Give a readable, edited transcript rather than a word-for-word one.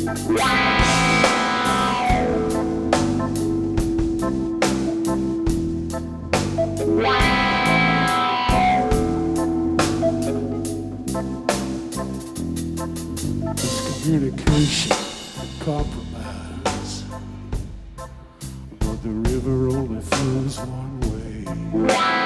Communication compromise, but the river only flows one way.